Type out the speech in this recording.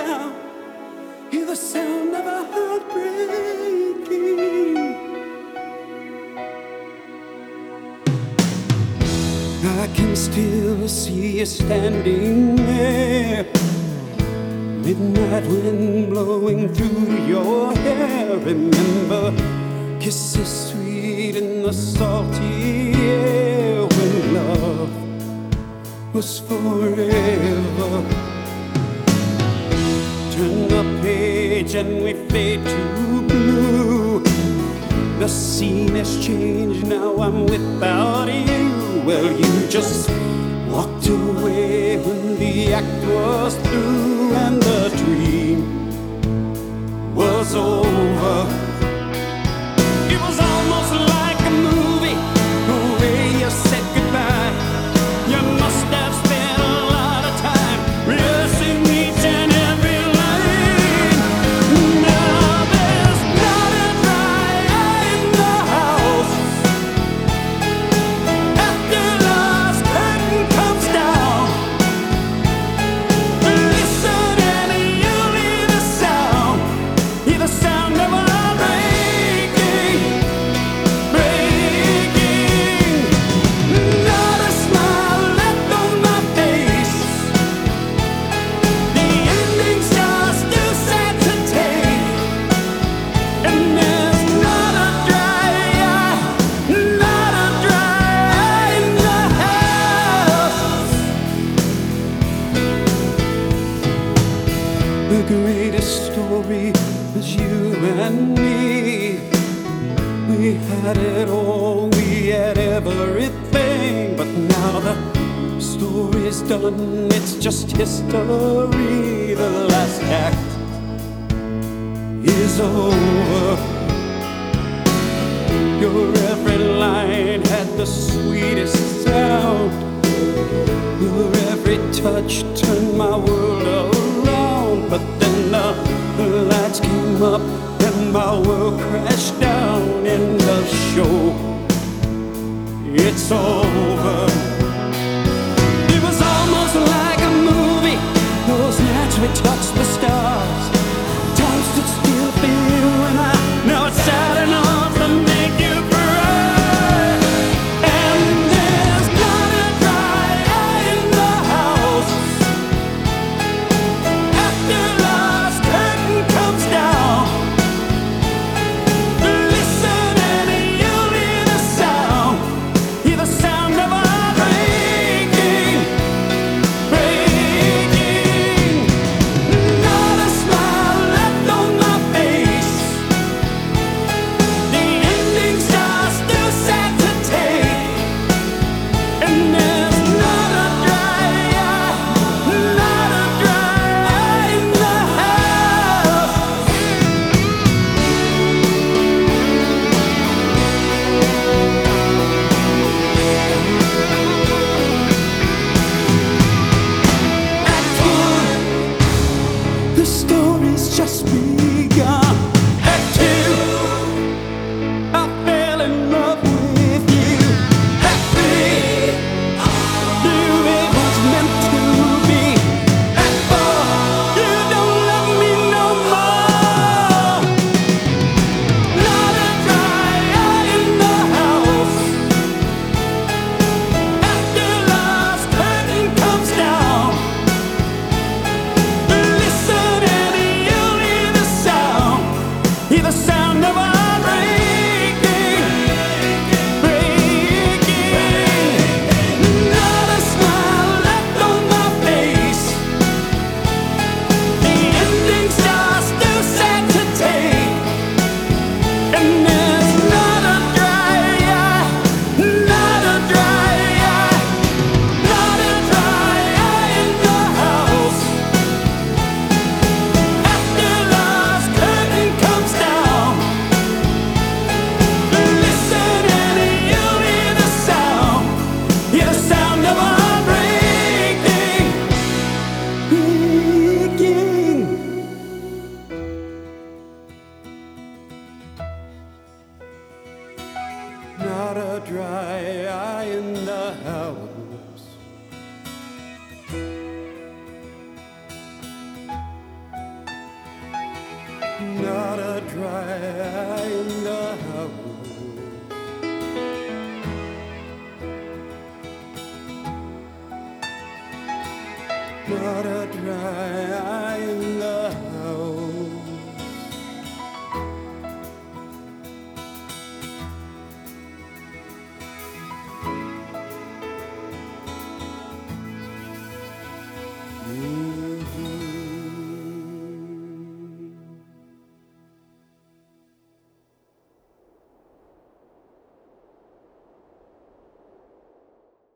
down. Hear the sound of a heart breaking. I can still see you standing there, midnight wind blowing through your hair. Remember kisses sweet in the salty air, when love was forever. Turn the page and we fade to blue. The scene has changed, now I'm without you. Well, you just walked away when the act was through and the dream was over. It was almost like a movie, the way you said goodbye. You must have spent a lot of time rehearsing each and every line. Now there's not a dry eye in the house. After last curtain comes down, listen and you'll hear the sound. Hear the sound of a breaking, breaking. Not a smile left on my face. The ending's just too sad to take. And there's not a dry eye, not a dry eye in the house. The greatest story was you and me. We had it all, we had everything. But now the story's done, it's just history. The last act is over. Your every line had the sweetest sound. Your every touch turned my world around. But then the lights came up and my world crashed down. End of show, it's over. It was almost like a movie. Those nights we touched the stars. Time stood still for you and I. Now it's sad enough to make you cry. And there's not a dry eye in the house. After last curtain comes down, listen and you'll hear the sound. Hear the sound of a breaking, breaking. Not a smile left on my face. The ending's just too sad to take. And there's not a dry eye, not a dry eye in the house. Act one, the story's just begun. Act two, I fell in love with you. Act three, knew it was meant to be. Act four, you don't love me no more. Not a dry eye in the house. After last curtain comes down, listen and you'll hear the sound. dry eye in the house. Not a dry eye in the house.